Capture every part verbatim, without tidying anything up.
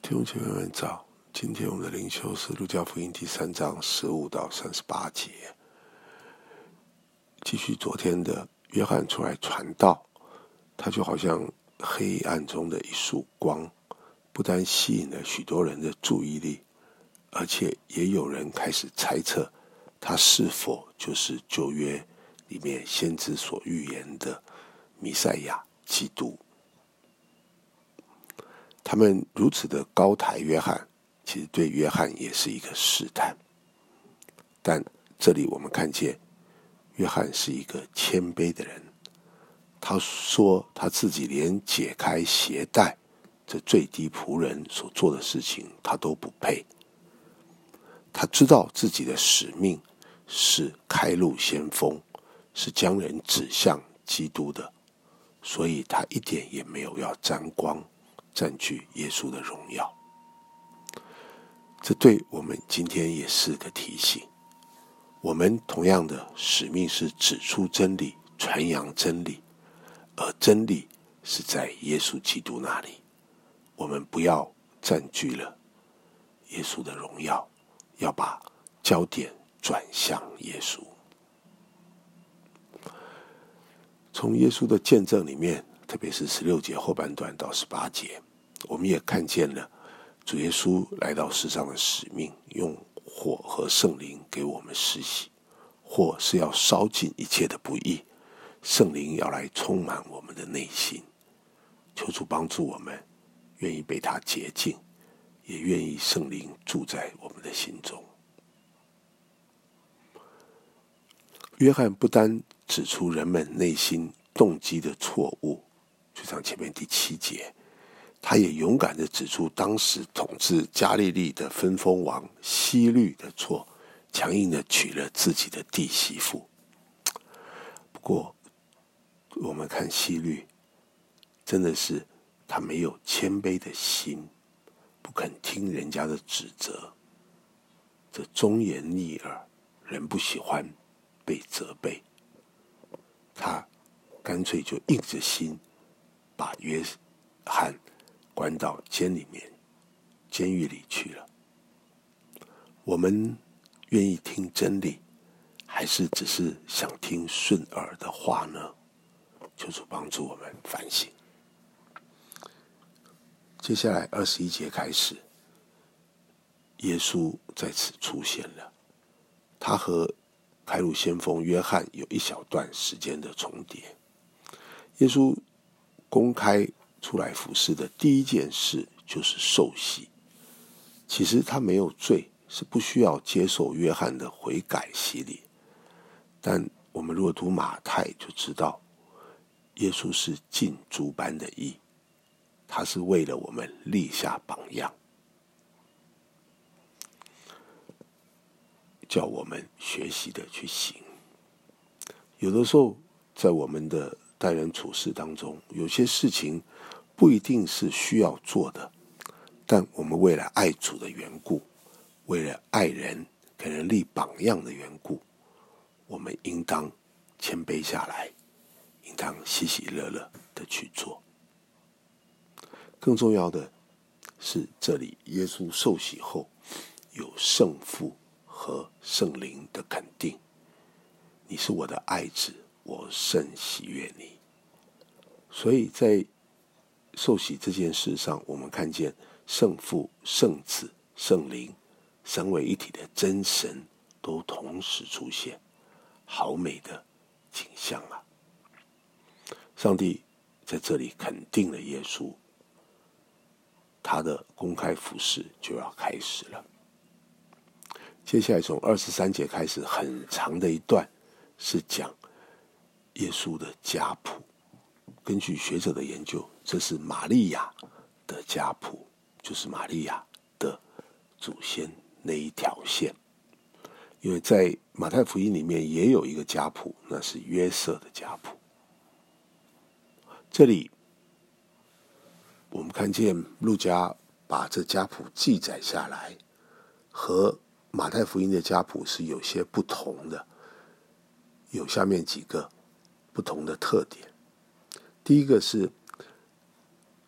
弟兄姐妹们早，今天我们的灵修是路加福音第三章十五到三十八节，继续昨天的约翰出来传道，他就好像黑暗中的一束光，不但吸引了许多人的注意力，而且也有人开始猜测他是否就是旧约里面先知所预言的弥赛亚基督。他们如此的高抬约翰，其实对约翰也是一个试探。但这里我们看见约翰是一个谦卑的人，他说他自己连解开鞋带这最低仆人所做的事情他都不配。他知道自己的使命是开路先锋，是将人指向基督的，所以他一点也没有要沾光占据耶稣的荣耀。这对我们今天也是个提醒，我们同样的使命是指出真理，传扬真理，而真理是在耶稣基督那里。我们不要占据了耶稣的荣耀，要把焦点转向耶稣。从耶稣的见证里面，特别是十六节后半段到十八节，我们也看见了主耶稣来到世上的使命，用火和圣灵给我们施洗。火是要烧尽一切的不义，圣灵要来充满我们的内心。求主帮助我们，愿意被他洁净，也愿意圣灵住在我们的心中。约翰不单指出人们内心动机的错误，就像前面第七节，他也勇敢地指出当时统治加利利的分封王希律的错，强硬地娶了自己的弟媳妇。不过我们看希律，真的是他没有谦卑的心，不肯听人家的指责，这忠言逆耳，人不喜欢被责备，他干脆就硬着心把约翰关到监里面监狱里去了。我们愿意听真理，还是只是想听顺耳的话呢？求主帮助我们反省。接下来二十一节开始，耶稣在此出现了，他和开路先锋约翰有一小段时间的重叠。耶稣公开出来服事的第一件事就是受洗。其实他没有罪，是不需要接受约翰的悔改洗礼。但我们如果读马太就知道，耶稣是尽诸般的义，他是为了我们立下榜样，叫我们学习的去行。有的时候在我们的待人处事当中，有些事情不一定是需要做的，但我们为了爱主的缘故，为了爱人，给人立榜样的缘故，我们应当谦卑下来，应当喜喜乐乐的去做。更重要的是，这里耶稣受洗后有圣父和圣灵的肯定，你是我的爱子，我甚喜悦你。所以在受洗这件事上，我们看见圣父、圣子、圣灵三位一体的真神都同时出现，好美的景象啊！上帝在这里肯定了耶稣，他的公开服事就要开始了。接下来从二十三节开始，很长的一段是讲耶稣的家谱。根据学者的研究，这是玛利亚的家谱，就是玛利亚的祖先那一条线。因为在马太福音里面也有一个家谱，那是约瑟的家谱。这里我们看见路加把这家谱记载下来，和马太福音的家谱是有些不同的，有下面几个不同的特点。第一个是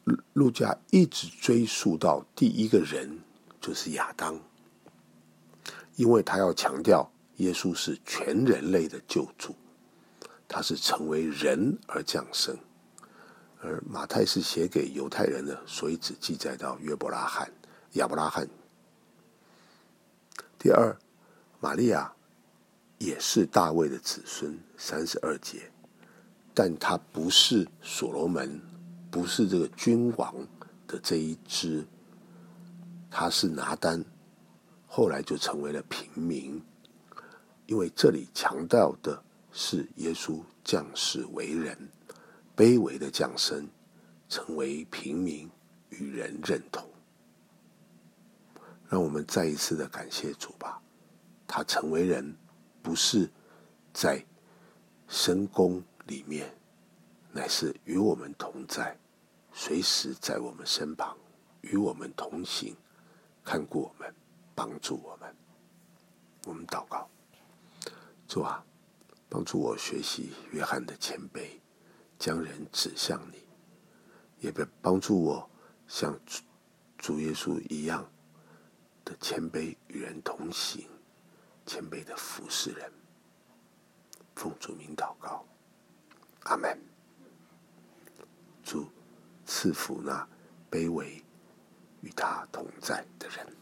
路加一直追溯到第一个人，就是亚当，因为他要强调耶稣是全人类的救主，他是成为人而降生。而马太是写给犹太人的，所以只记载到约伯拉罕、亚伯拉罕。第二，玛利亚也是大卫的子孙，三十二节，但他不是所罗门，不是这个君王的这一支，他是拿单，后来就成为了平民。因为这里强调的是耶稣降世为人，卑微的降生，成为平民，与人认同。让我们再一次的感谢主吧，他成为人，不是在深宫里面，乃是与我们同在，随时在我们身旁，与我们同行，看顾我们，帮助我们。我们祷告，主啊，帮助我学习约翰的谦卑，将人指向你，也帮助我像主耶稣一样的谦卑，与人同行，谦卑的服侍人。奉主名祷告，阿们。主赐福那卑微与他同在的人。